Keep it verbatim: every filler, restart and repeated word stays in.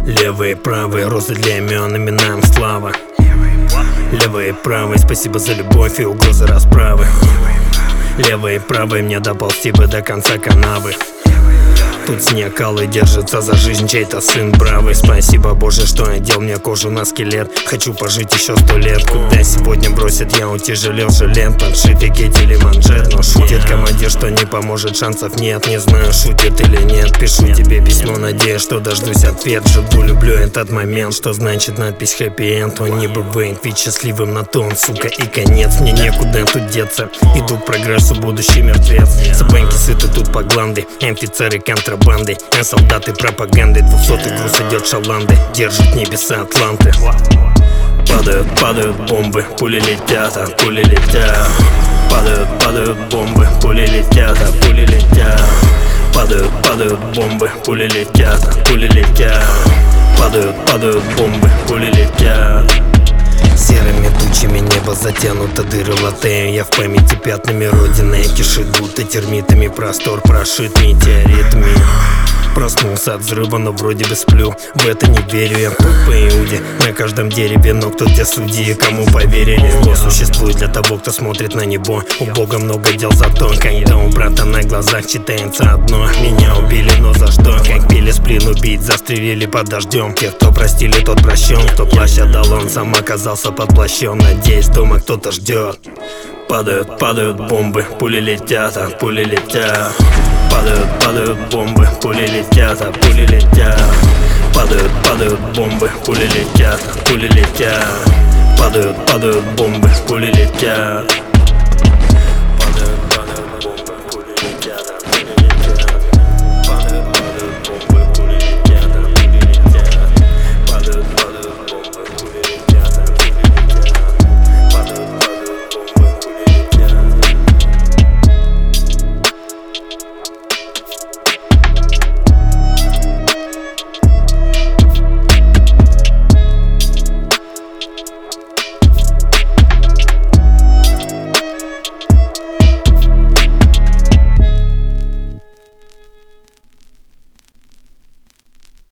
Левые, правые, розы для имен, именам слава. Левые, правые, спасибо за любовь и угрозы расправы. Левые, правые, мне доползти бы до конца канавы. Тут снег алый держится за жизнь чей-то сын бравый. Спасибо, Боже, что надел мне кожу на скелет. Хочу пожить еще сто лет. Куда сегодня бросит, я утяжелел жилет. Подшитый или манжет, но шутит командир, что не поможет, шансов нет. Не знаю, шутит или нет. Пишу тебе письмо, надеюсь, что дождусь ответ. Живу, люблю этот момент, что значит надпись happy end. Он не бывает ведь счастливым на то он, сука, и конец. Мне некуда тут деться, иду к прогрессу, будущий мертвец. Собаки сыты тут по гланды, офицеры контрабанды, а солдаты пропаганды. Двухсотый груз идет шаланды, держат небеса Атланты. Падают, падают бомбы, пули летят, а пули летят. Падают, падают бомбы, пули летят, а пули летят. Падают, падают бомбы, пули летят, а пули летят. Падают, падают бомбы, пули летят. Серыми тучами небо затянуто, дыры латею. Я в памяти пятнами родины кишит, будто термитами. Простор прошит метеоритами. Проснулся от взрыва, но вроде бы сплю. В это не верю, я тут по Иуде. На каждом дереве, но кто те судьи, кому поверили? Зло существует для того, кто смотрит на небо. У Бога много дел зато, когда у брата на глазах читается одно. Меня убили, но за что? Как пили сплин убить, застрелили под дождем. Тех, кто простили, тот прощен. Кто плащ отдал, он сам оказался под плащом. Надеюсь, дома кто-то ждет. Падают, падают бомбы, пули летят, а пули летят. Падают, падают бомбы, пули летят, а пули летят. Падают, падают бомбы, пули летят, а пули летят. Падают, падают бомбы, пули летят.